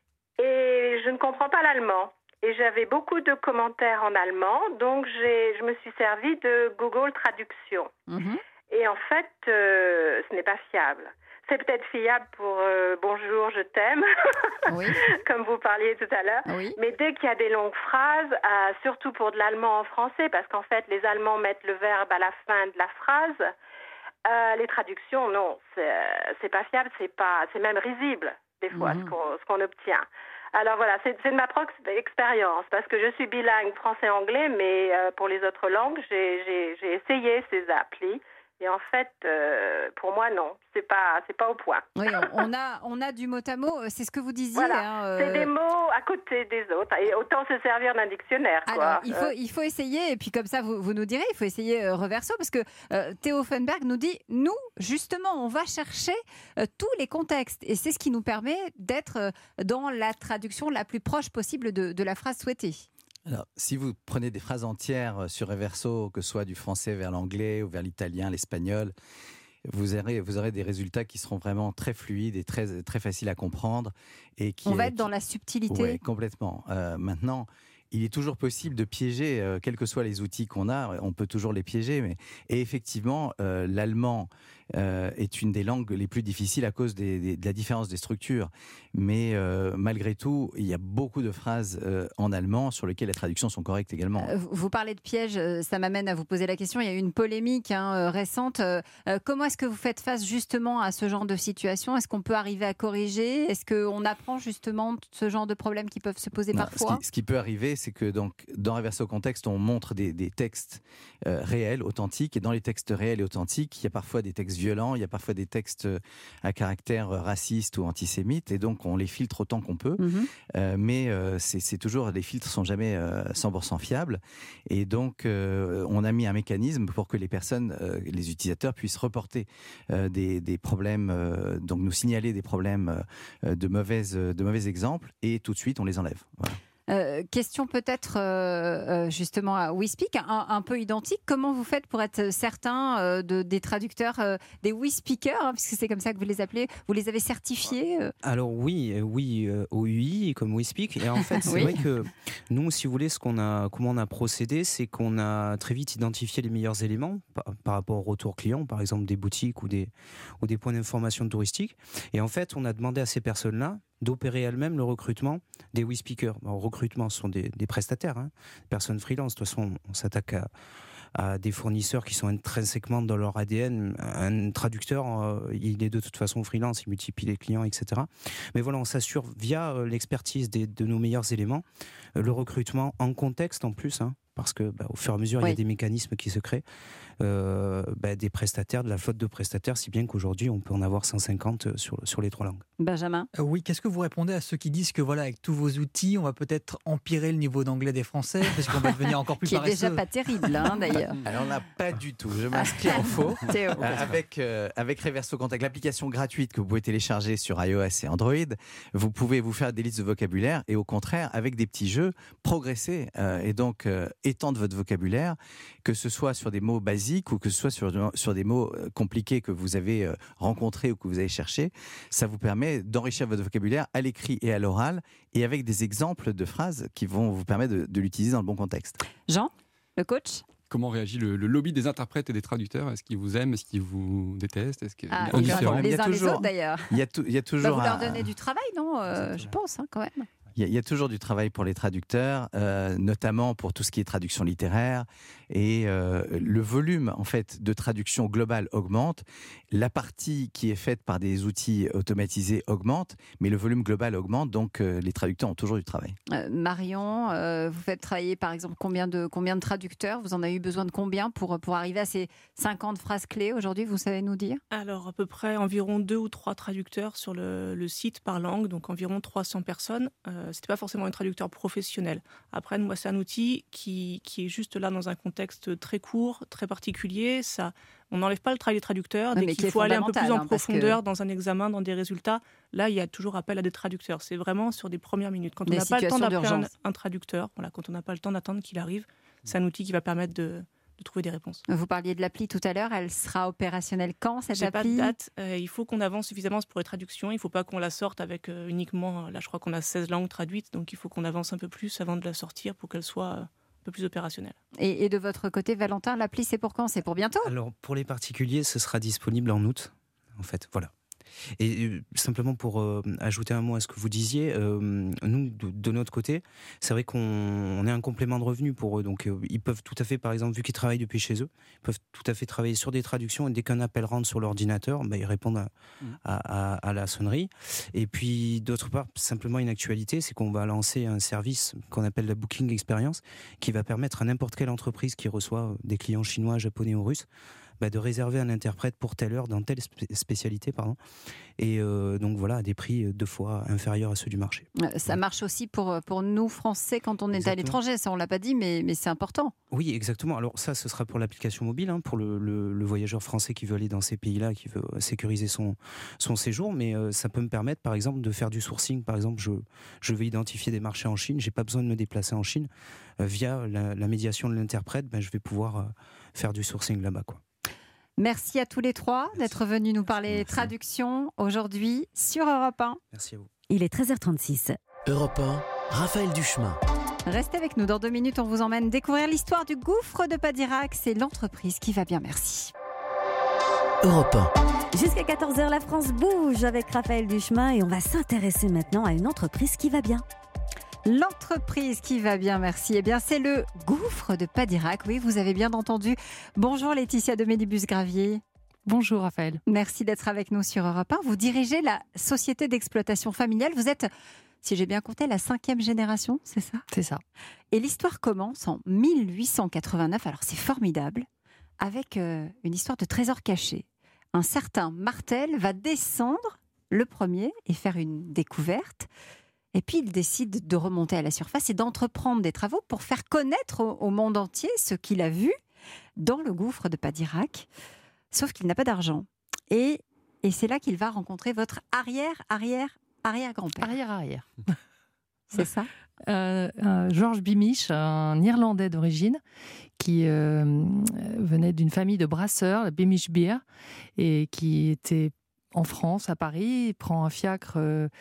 Et je ne comprends pas l'allemand. Et j'avais beaucoup de commentaires en allemand. Donc, je me suis servie de Google Traduction. Mm-hmm. Et en fait, ce n'est pas fiable. C'est peut-être fiable pour bonjour, je t'aime, oui. Comme vous parliez tout à l'heure. Oui. Mais dès qu'il y a des longues phrases, surtout pour de l'allemand en français, parce qu'en fait, les Allemands mettent le verbe à la fin de la phrase, les traductions, non, c'est pas fiable, c'est même risible, des fois, ce qu'on obtient. Alors voilà, c'est de ma propre expérience, parce que je suis bilingue français-anglais, mais pour les autres langues, j'ai essayé ces applis. Et en fait, pour moi, non, c'est pas au point. Oui, on a du mot à mot, c'est ce que vous disiez. Voilà, c'est des mots à côté des autres, et autant se servir d'un dictionnaire. Alors, il faut essayer, et puis comme ça, vous nous direz, il faut essayer Reverso, parce que Théo Offenberg nous dit, nous, justement, on va chercher tous les contextes, et c'est ce qui nous permet d'être dans la traduction la plus proche possible de la phrase souhaitée. Alors, si vous prenez des phrases entières sur Reverso, que ce soit du français vers l'anglais ou vers l'italien, l'espagnol, vous aurez des résultats qui seront vraiment très fluides et très, très faciles à comprendre. On va être dans la subtilité. Oui, complètement. Maintenant, il est toujours possible de piéger, quels que soient les outils qu'on a, on peut toujours les piéger. Et effectivement, l'allemand est une des langues les plus difficiles à cause de la différence des structures. Mais malgré tout, il y a beaucoup de phrases en allemand sur lesquelles les traductions sont correctes également. Vous parlez de pièges, ça m'amène à vous poser la question. Il y a eu une polémique récente. Comment est-ce que vous faites face justement à ce genre de situation? Est-ce qu'on peut arriver à corriger? Est-ce qu'on apprend justement ce genre de problèmes qui peuvent se poser parfois? Ce qui peut arriver, c'est que donc, dans Reverso Contexte, on montre des textes réels, authentiques. Et dans les textes réels et authentiques, il y a parfois des textes violents, il y a parfois des textes à caractère raciste ou antisémite. Et donc, on les filtre autant qu'on peut. Mais c'est toujours, les filtres sont jamais 100% fiables. Et donc, on a mis un mécanisme pour que les personnes, les utilisateurs puissent reporter des problèmes, donc nous signaler des problèmes de mauvais exemples. Et tout de suite, on les enlève. Voilà. Question peut-être justement à WeSpeak, un peu identique. Comment vous faites pour être certain des traducteurs, des WeSpeakers, hein, puisque c'est comme ça que vous les appelez? Vous les avez certifiés? Alors oui, au UI, comme WeSpeak. Et en fait, c'est vrai que nous, si vous voulez, comment on a procédé, c'est qu'on a très vite identifié les meilleurs éléments par rapport au retour client, par exemple des boutiques ou des points d'information touristique. Et en fait, on a demandé à ces personnes-là d'opérer elles-mêmes le recrutement des WeSpeakers. Le recrutement, ce sont des prestataires, personnes freelance. De toute façon, on s'attaque à des fournisseurs qui sont intrinsèquement dans leur ADN. Un traducteur, il est de toute façon freelance, il multiplie les clients, etc. Mais voilà, on s'assure via l'expertise de nos meilleurs éléments, le recrutement en contexte en plus, parce que au fur et à mesure, il y a des mécanismes qui se créent, des prestataires, de la flotte de prestataires, si bien qu'aujourd'hui, on peut en avoir 150 sur les 3 langues. Benjamin? Oui, qu'est-ce que vous répondez à ceux qui disent que voilà, avec tous vos outils, on va peut-être empirer le niveau d'anglais des Français, parce qu'on va devenir encore plus paresseux? Qui est déjà pas terrible, d'ailleurs. Alors là, pas du tout. Je m'inscris en faux. Avec Reverso Contact, l'application gratuite que vous pouvez télécharger sur iOS et Android, vous pouvez vous faire des listes de vocabulaire et au contraire, avec des petits jeux, progresser et donc étendre votre vocabulaire, que ce soit sur des mots basiques ou que ce soit sur des mots compliqués que vous avez rencontrés ou que vous avez cherchés. Ça vous permet d'enrichir votre vocabulaire à l'écrit et à l'oral et avec des exemples de phrases qui vont vous permettre de l'utiliser dans le bon contexte. Jean, le coach? comment réagit le lobby des interprètes et des traducteurs. Est-ce qu'ils vous aiment? Est-ce qu'ils vous détestent? Est-ce que les uns les autres d'ailleurs. Il y a toujours vous leur donnez du travail, non je pense, quand même. Il y a toujours du travail pour les traducteurs, notamment pour tout ce qui est traduction littéraire. Et le volume, en fait, de traduction globale augmente. La partie qui est faite par des outils automatisés augmente, mais le volume global augmente, donc les traducteurs ont toujours du travail. Marion, vous faites travailler, par exemple, combien de traducteurs? Vous en avez eu besoin de combien pour arriver à ces 50 phrases clés aujourd'hui, vous savez nous dire? Alors, à peu près environ 2 ou 3 traducteurs sur le site par langue, donc environ 300 personnes. C'était pas forcément un traducteur professionnel. Après, moi, c'est un outil qui est juste là dans un contexte très court, très particulier. On n'enlève pas le travail des traducteurs. Dès qu'il faut aller un peu plus en profondeur dans un examen, dans des résultats, là, il y a toujours appel à des traducteurs. C'est vraiment sur des premières minutes. Quand on n'a pas le temps d'appeler un traducteur, quand on n'a pas le temps d'attendre qu'il arrive, c'est un outil qui va permettre de trouver des réponses. Vous parliez de l'appli tout à l'heure, elle sera opérationnelle quand, cette appli? J'ai pas de date. Il faut qu'on avance suffisamment pour les traductions. Il ne faut pas qu'on la sorte avec uniquement, là je crois qu'on a 16 langues traduites, donc il faut qu'on avance un peu plus avant de la sortir pour qu'elle soit un peu plus opérationnelle. Et de votre côté, Valentin, l'appli c'est pour quand? C'est pour bientôt? Alors pour les particuliers, ce sera disponible en août, en fait, voilà. Et simplement pour ajouter un mot à ce que vous disiez, nous, de notre côté, c'est vrai qu'on est un complément de revenu pour eux. Donc, ils peuvent tout à fait, par exemple, vu qu'ils travaillent depuis chez eux, ils peuvent tout à fait travailler sur des traductions. Et dès qu'un appel rentre sur l'ordinateur, ils répondent à la sonnerie. Et puis, d'autre part, simplement une actualité, c'est qu'on va lancer un service qu'on appelle la Booking Experience, qui va permettre à n'importe quelle entreprise qui reçoit des clients chinois, japonais ou russes, de réserver un interprète pour telle heure dans telle spécialité, et donc voilà, à des prix 2 fois inférieurs à ceux du marché. Ça marche aussi pour nous Français quand on est à l'étranger, ça on l'a pas dit, mais c'est important. Oui, exactement. Alors ça, ce sera pour l'application mobile, pour le voyageur français qui veut aller dans ces pays-là, qui veut sécuriser son séjour, mais ça peut me permettre, par exemple, de faire du sourcing. Par exemple, je vais identifier des marchés en Chine, j'ai pas besoin de me déplacer en Chine. Via la médiation de l'interprète, je vais pouvoir faire du sourcing là-bas, quoi. Merci à tous les trois d'être venus nous parler traduction aujourd'hui sur Europe 1. Merci à vous. Il est 13h36. Europe 1, Raphaël Duchemin. Restez avec nous. Dans 2 minutes, on vous emmène découvrir l'histoire du gouffre de Padirac. C'est l'entreprise qui va bien, merci. Europe 1. Jusqu'à 14h, la France bouge avec Raphaël Duchemin et on va s'intéresser maintenant à une entreprise qui va bien. L'entreprise qui va bien, merci. Eh bien, c'est le gouffre de Padirac. Oui, vous avez bien entendu. Bonjour Laetitia de Mélibus-Gravier. Bonjour Raphaël. Merci d'être avec nous sur Europe 1. Vous dirigez la société d'exploitation familiale. Vous êtes, si j'ai bien compté, la 5e génération, c'est ça? C'est ça. Et l'histoire commence en 1889. Alors c'est formidable, avec une histoire de trésor caché. Un certain Martel va descendre le premier et faire une découverte. Et puis, il décide de remonter à la surface et d'entreprendre des travaux pour faire connaître au monde entier ce qu'il a vu dans le gouffre de Padirac. Sauf qu'il n'a pas d'argent. Et c'est là qu'il va rencontrer votre arrière-grand-père. Arrière-arrière. C'est ça? Georges Beamish, un Irlandais d'origine, qui venait d'une famille de brasseurs, Beamish Beer, et qui était en France, à Paris, il prend un fiacre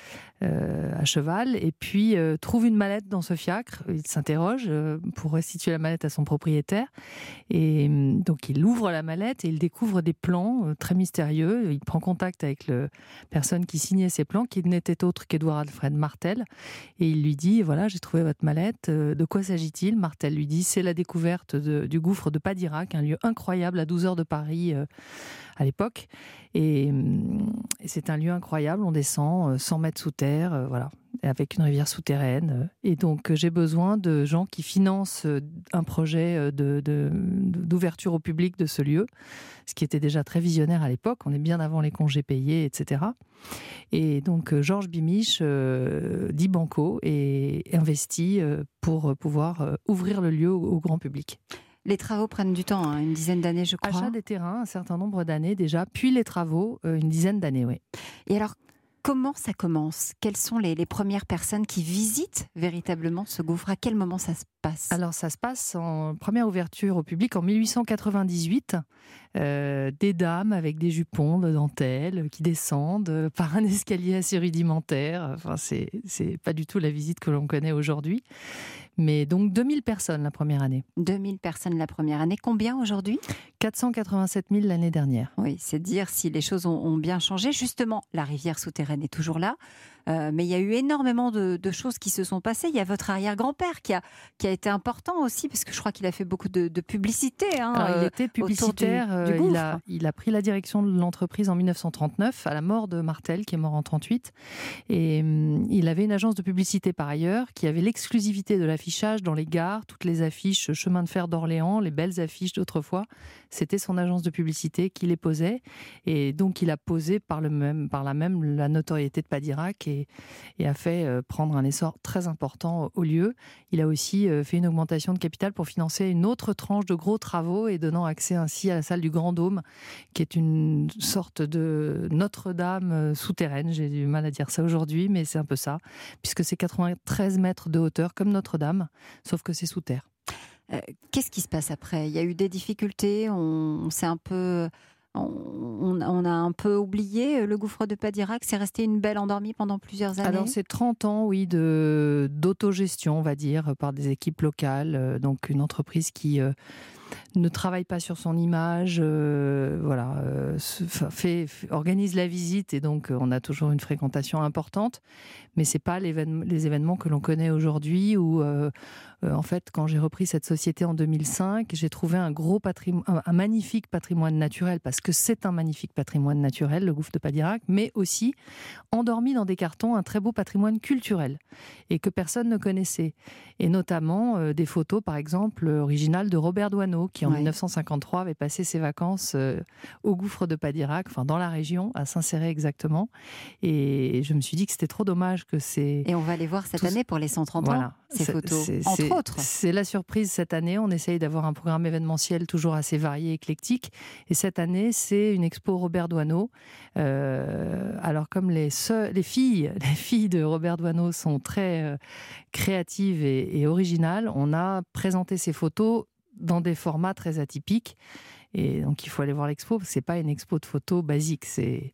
à cheval et puis trouve une mallette dans ce fiacre. Il s'interroge pour restituer la mallette à son propriétaire. Et donc il ouvre la mallette et il découvre des plans très mystérieux. Il prend contact avec la personne qui signait ces plans, qui n'était autre qu'Édouard Alfred Martel. Et il lui dit, voilà, j'ai trouvé votre mallette. De quoi s'agit-il? Martel lui dit, c'est la découverte du gouffre de Padirac, un lieu incroyable à 12 heures de Paris à l'époque. Et c'est un lieu incroyable, on descend 100 mètres sous terre, voilà, avec une rivière souterraine. Et donc j'ai besoin de gens qui financent un projet d'ouverture au public de ce lieu, ce qui était déjà très visionnaire à l'époque, on est bien avant les congés payés, etc. Et donc Georges Beamish dit banco et investit pour pouvoir ouvrir le lieu au grand public. Les travaux prennent du temps, une dizaine d'années, je crois. Achat des terrains, un certain nombre d'années déjà, puis les travaux, une dizaine d'années, oui. Et alors, comment ça commence? Quelles sont les premières personnes qui visitent véritablement ce gouffre? À quel moment ça se passe? Alors, ça se passe en première ouverture au public en 1898. Des dames avec des jupons de dentelle qui descendent par un escalier assez rudimentaire. Enfin, c'est pas du tout la visite que l'on connaît aujourd'hui. Mais donc 2000 personnes la première année. 2000 personnes la première année. Combien aujourd'hui ? 487 000 l'année dernière. Oui, c'est dire si les choses ont bien changé. Justement, la rivière souterraine est toujours là. Mais il y a eu énormément de choses qui se sont passées. Il y a votre arrière-grand-père qui a été important aussi, parce que je crois qu'il a fait beaucoup de publicité. Alors, il était publicitaire. Du gouffre. Il a pris la direction de l'entreprise en 1939, à la mort de Martel, qui est mort en 1938. Et il avait une agence de publicité par ailleurs, qui avait l'exclusivité de l'affichage dans les gares, toutes les affiches chemin de fer d'Orléans, les belles affiches d'autrefois. C'était son agence de publicité qui les posait. Et donc, il a posé par la même la notoriété de Padirac et a fait prendre un essor très important au lieu. Il a aussi fait une augmentation de capital pour financer une autre tranche de gros travaux et donnant accès ainsi à la salle du Grand Dôme, qui est une sorte de Notre-Dame souterraine. J'ai du mal à dire ça aujourd'hui, mais c'est un peu ça, puisque c'est 93 mètres de hauteur comme Notre-Dame, sauf que c'est sous terre. Qu'est-ce qui se passe après ? Il y a eu des difficultés, on a un peu oublié le gouffre de Padirac. C'est resté une belle endormie pendant plusieurs années. Alors c'est 30 ans, oui, d'autogestion, on va dire, par des équipes locales. Donc une entreprise qui ne travaille pas sur son image, organise la visite, et donc on a toujours une fréquentation importante. Mais c'est pas les événements que l'on connaît aujourd'hui où, en fait, quand j'ai repris cette société en 2005, j'ai trouvé un magnifique patrimoine naturel, parce que c'est un magnifique patrimoine naturel, le gouffre de Padirac, mais aussi endormi dans des cartons un très beau patrimoine culturel et que personne ne connaissait. Et notamment des photos, par exemple, originales de Robert Doisneau, qui en 1953 avait passé ses vacances au gouffre de Padirac, enfin dans la région, à Saint-Céré exactement. Et je me suis dit que c'était trop dommage que c'est... Et on va les voir cette année pour les 130 ans, ces photos, entre autres. C'est la surprise cette année. On essaye d'avoir un programme événementiel toujours assez varié, éclectique. Et cette année, c'est une expo Robert Doisneau. Alors comme les filles de Robert Doisneau sont très créatives et originales, on a présenté ces photos dans des formats très atypiques. Et donc il faut aller voir l'expo, parce que c'est pas une expo de photos basique.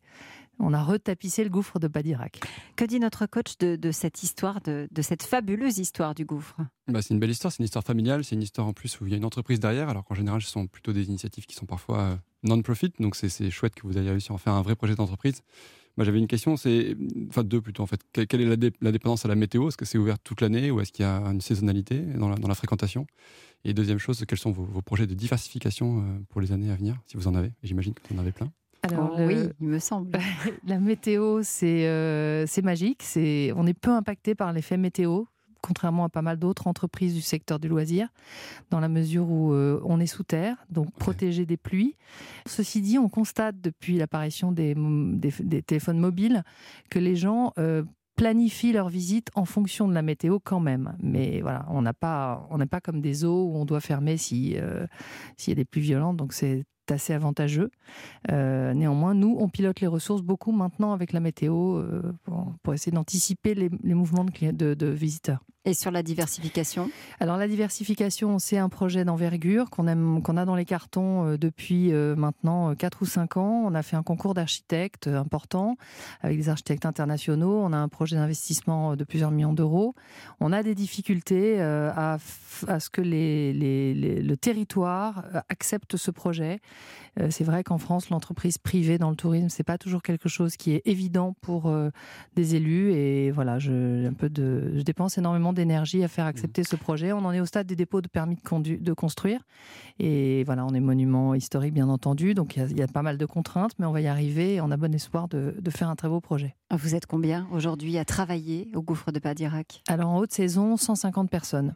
On a retapissé le gouffre de Padirac. Que dit notre coach de cette histoire, de cette fabuleuse histoire du gouffre ? C'est une belle histoire, c'est une histoire familiale, c'est une histoire en plus où il y a une entreprise derrière, alors qu'en général ce sont plutôt des initiatives qui sont parfois non-profit, donc c'est chouette que vous ayez réussi à en faire un vrai projet d'entreprise. Moi j'avais une question, deux plutôt en fait. Quelle est la dépendance à la météo ? Est-ce que c'est ouvert toute l'année ou est-ce qu'il y a une saisonnalité dans la fréquentation ? Et deuxième chose, quels sont vos projets de diversification pour les années à venir, si vous en avez ? J'imagine que vous en avez plein. Alors, oui, il me semble. La météo, c'est magique. On est peu impacté par l'effet météo, contrairement à pas mal d'autres entreprises du secteur du loisir, dans la mesure où on est sous terre, donc protégé des pluies. Ceci dit, on constate depuis l'apparition des téléphones mobiles que les gens planifient leur visite en fonction de la météo quand même. Mais voilà, on n'est pas comme des zoos où on doit fermer s'il y a des pluies violentes, donc c'est assez avantageux. Néanmoins, nous, on pilote les ressources beaucoup maintenant avec la météo pour essayer d'anticiper les mouvements de visiteurs. Et sur la diversification ? Alors la diversification, c'est un projet d'envergure qu'on a dans les cartons depuis maintenant 4 ou 5 ans. On a fait un concours d'architectes important avec des architectes internationaux. On a un projet d'investissement de plusieurs millions d'euros. On a des difficultés à ce que le territoire accepte ce projet. C'est vrai qu'en France, l'entreprise privée dans le tourisme, c'est pas toujours quelque chose qui est évident pour des élus. Et voilà, je dépense énormément d'énergie à faire accepter ce projet. On en est au stade des dépôts de permis de construire. Et voilà, on est monument historique, bien entendu. Donc il y a pas mal de contraintes, mais on va y arriver. Et on a bon espoir de faire un très beau projet. Vous êtes combien aujourd'hui à travailler au gouffre de Padirac ? Alors en haute saison, 150 personnes.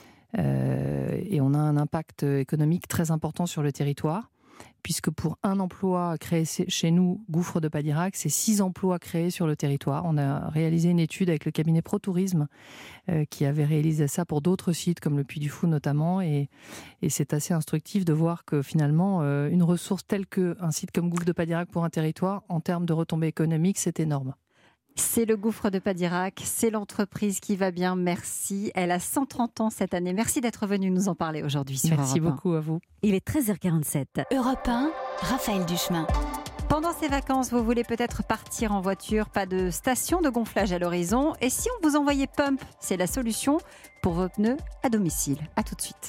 Et on a un impact économique très important sur le territoire, puisque pour un emploi créé chez nous, Gouffre de Padirac, c'est 6 emplois créés sur le territoire. On a réalisé une étude avec le cabinet ProTourisme qui avait réalisé ça pour d'autres sites, comme le Puy du Fou notamment, et c'est assez instructif de voir que finalement, une ressource telle qu'un site comme Gouffre de Padirac pour un territoire, en termes de retombées économiques, c'est énorme. C'est le gouffre de Padirac, c'est l'entreprise qui va bien, merci. Elle a 130 ans cette année. Merci d'être venu nous en parler aujourd'hui sur Europe 1. Merci beaucoup à vous. Il est 13h47. Europe 1, Raphaël Duchemin. Pendant ces vacances, vous voulez peut-être partir en voiture, pas de station de gonflage à l'horizon. Et si on vous envoyait Pump, c'est la solution pour vos pneus à domicile. À tout de suite.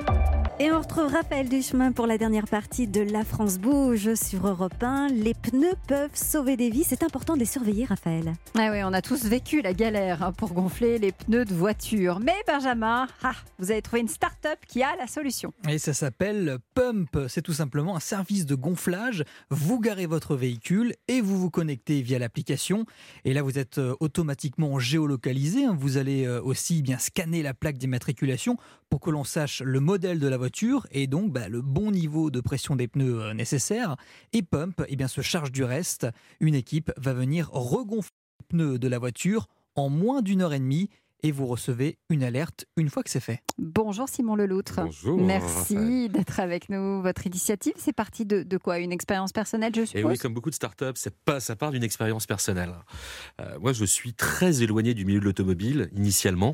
Et on retrouve Raphaël Duchemin pour la dernière partie de La France bouge sur Europe 1. Les pneus peuvent sauver des vies, c'est important de les surveiller, Raphaël. Ah oui, on a tous vécu la galère pour gonfler les pneus de voiture. Mais Benjamin, vous avez trouvé une start-up qui a la solution. Et ça s'appelle Pump. C'est tout simplement un service de gonflage. Vous garez votre véhicule et vous vous connectez via l'application. Et là, vous êtes automatiquement géolocalisé. Vous allez aussi bien scanner la plaque d'immatriculation pour que l'on sache le modèle de la voiture et donc le bon niveau de pression des pneus nécessaire. Et Pump se charge du reste. Une équipe va venir regonfler les pneus de la voiture en moins d'1h30 et vous recevez une alerte une fois que c'est fait. Bonjour Simon Leloutre. Bonjour. Merci Raphaël. d'être avec nous. Votre initiative, c'est parti de quoi? Une expérience personnelle, je suppose? Et oui, comme beaucoup de startups, ça part d'une expérience personnelle. Moi, je suis très éloigné du milieu de l'automobile, initialement.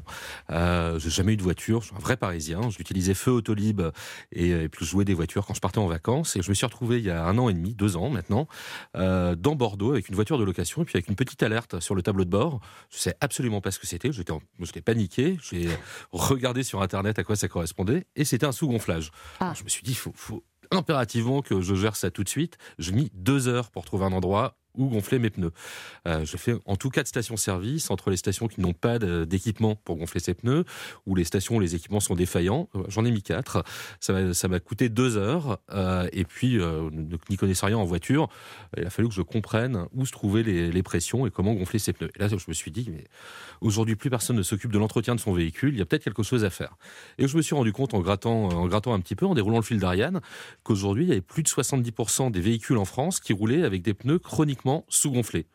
Je n'ai jamais eu de voiture, je suis un vrai Parisien. J'utilisais Feu Autolib et puis je jouais des voitures quand je partais en vacances. Et je me suis retrouvé il y a 1 an et demi, 2 ans maintenant, dans Bordeaux avec une voiture de location et puis avec une petite alerte sur le tableau de bord. Je ne savais absolument pas ce que c'était. J'étais paniqué. J'ai regardé sur Internet à quoi ça correspondait et c'était un sous-gonflage. Alors, je me suis dit, il faut impérativement que je gère ça tout de suite. J'ai mis 2 heures pour trouver un endroit où gonfler mes pneus. Je fais en tout 4 stations-service, entre les stations qui n'ont pas d'équipement pour gonfler ces pneus, ou les stations où les équipements sont défaillants. J'en ai mis 4. Ça m'a coûté 2 heures. Et puis, n'y connaissant rien en voiture, il a fallu que je comprenne où se trouvaient les pressions et comment gonfler ces pneus. Et là, je me suis dit, mais aujourd'hui, plus personne ne s'occupe de l'entretien de son véhicule. Il y a peut-être quelque chose à faire. Et je me suis rendu compte, en grattant un petit peu, en déroulant le fil d'Ariane, qu'aujourd'hui, il y avait plus de 70% des véhicules en France qui roulaient avec des pneus chroniquement sous-gonflés.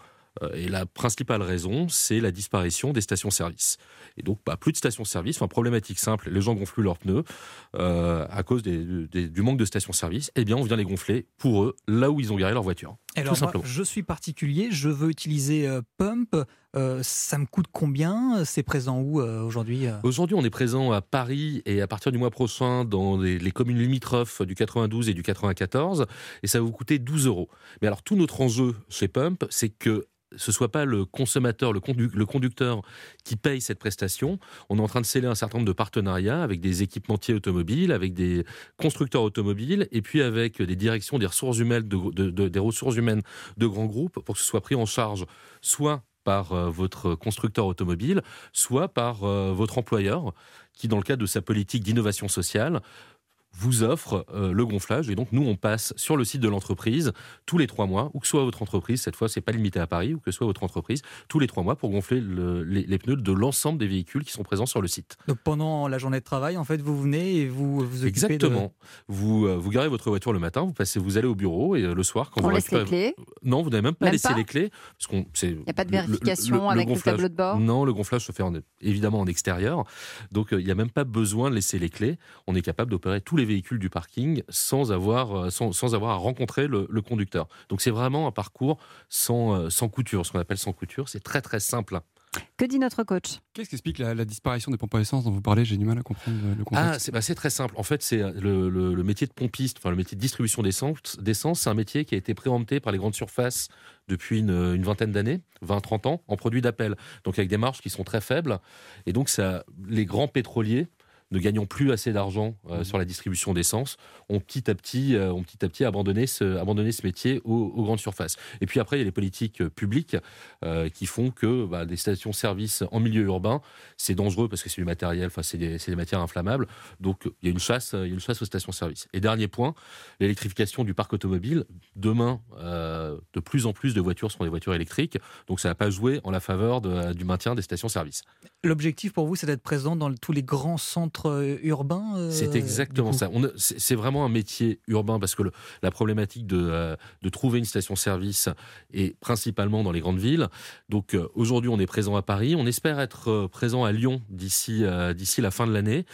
Et la principale raison, c'est la disparition des stations-service. Et donc, plus de stations-service, problématique simple, les gens gonflent plus leurs pneus à cause du manque de stations-service. Eh bien, on vient les gonfler pour eux, là où ils ont garé leur voiture. Alors, moi, je suis particulier, je veux utiliser Pump. Ça me coûte combien? C'est présent où aujourd'hui? Aujourd'hui, on est présent à Paris et à partir du mois prochain dans les communes limitrophes du 92 et du 94. Et ça va vous coûter 12 €. Mais alors, tout notre enjeu chez Pump, c'est que ce ne soit pas le consommateur, le conducteur qui paye cette prestation. On est en train de sceller un certain nombre de partenariats avec des équipementiers automobiles, avec des constructeurs automobiles et puis avec des directions des ressources humaines des ressources humaines de grands groupes pour que ce soit pris en charge soit par votre constructeur automobile, soit par votre employeur qui, dans le cadre de sa politique d'innovation sociale, vous offre le gonflage. Et donc, nous, on passe sur le site de l'entreprise tous les 3 mois, ou que soit votre entreprise, cette fois, c'est pas limité à Paris, ou que soit votre entreprise, tous les 3 mois pour gonfler les pneus de l'ensemble des véhicules qui sont présents sur le site. Donc, pendant la journée de travail, en fait, vous venez et vous occupez Exactement. Vous garez votre voiture le matin, vous allez au bureau et le soir, quand on vous laisse les clés? Non, vous n'avez même pas laissé les clés. Il n'y a pas de vérification avec le tableau de bord? Non, le gonflage se fait évidemment en extérieur. Donc, il n'y a même pas besoin de laisser les clés. On est capable d'opérer tous les véhicules du parking sans avoir à rencontrer le conducteur. Donc c'est vraiment un parcours sans couture, ce qu'on appelle sans couture. C'est très très simple. Que dit notre coach? Qu'est-ce qui explique la disparition des pompes à essence dont vous parlez? J'ai du mal à comprendre le contexte. C'est très simple. En fait, c'est le métier de pompiste, le métier de distribution d'essence, c'est un métier qui a été préempté par les grandes surfaces depuis une vingtaine d'années, 20-30 ans, en produits d'appel. Donc avec des marges qui sont très faibles. Et donc les grands pétroliers, ne gagnant plus assez d'argent sur la distribution d'essence, ont petit à petit abandonné ce métier aux grandes surfaces. Et puis après, il y a les politiques publiques qui font que des stations-service en milieu urbain, c'est dangereux parce que c'est du matériel, c'est des matières inflammables. Donc il y a une chasse aux stations-service. Et dernier point, l'électrification du parc automobile. Demain, de plus en plus de voitures seront des voitures électriques. Donc ça ne va pas jouer en la faveur du maintien des stations-service. L'objectif pour vous, c'est d'être présent dans tous les grands centres urbains? C'est exactement ça. C'est vraiment un métier urbain parce que la problématique de trouver une station-service est principalement dans les grandes villes. Donc aujourd'hui, on est présent à Paris. On espère être présent à Lyon d'ici la fin de l'année.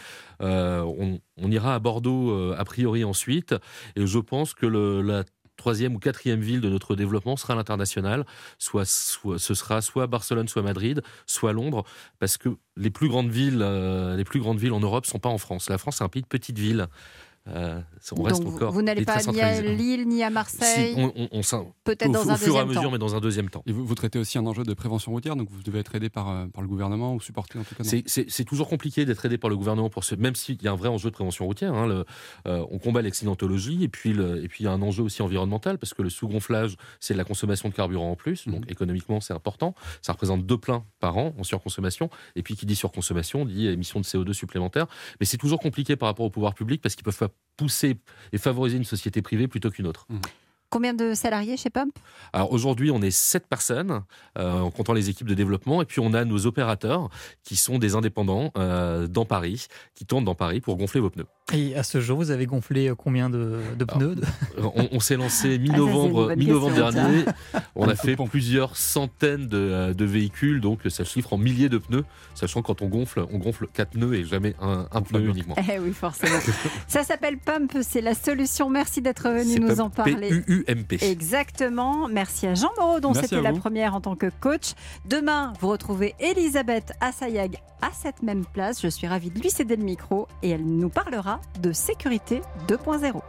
On ira à Bordeaux a priori ensuite. Et je pense que la 3e ou 4e ville de notre développement sera l'international. Ce sera soit Barcelone, soit Madrid, soit Londres, parce que les plus grandes villes en Europe ne sont pas en France. La France, c'est un pays de petites villes. On reste Donc encore vous n'allez pas ni à décentralisé. Lille ni à Marseille. Si, peut-être dans un au fur et à deuxième mesure, temps. mais dans un deuxième temps. Et vous traitez aussi un enjeu de prévention routière, donc vous devez être aidé par le gouvernement ou supporté en tout cas. C'est toujours compliqué d'être aidé par le gouvernement même s'il y a un vrai enjeu de prévention routière. On combat l'accidentologie et puis il y a un enjeu aussi environnemental parce que le sous-gonflage, c'est de la consommation de carburant en plus. Donc économiquement, c'est important. Ça représente 2 pleins par an en surconsommation. Et puis qui dit surconsommation dit émission de CO2 supplémentaire. Mais c'est toujours compliqué par rapport au pouvoir public parce qu'ils peuvent pas pousser et favoriser une société privée plutôt qu'une autre. Combien de salariés chez Pump ? Alors aujourd'hui, on est 7 personnes, en comptant les équipes de développement, et puis on a nos opérateurs qui sont des indépendants dans Paris, qui tournent dans Paris pour gonfler vos pneus. Et à ce jour, vous avez gonflé combien de pneus On s'est lancé mi-novembre dernier. On a fait plusieurs centaines de véhicules, donc ça chiffre en milliers de pneus, sachant que quand on gonfle 4 pneus et jamais un pneu uniquement. Eh oui, forcément. Ça s'appelle Pump, c'est la solution. Merci d'être venu nous en parler. PUMP. Exactement. Merci à Jean Moreau, dont c'était la première en tant que coach. Demain, vous retrouvez Elisabeth Assayag à cette même place. Je suis ravie de lui céder le micro et elle nous parlera de sécurité 2.0.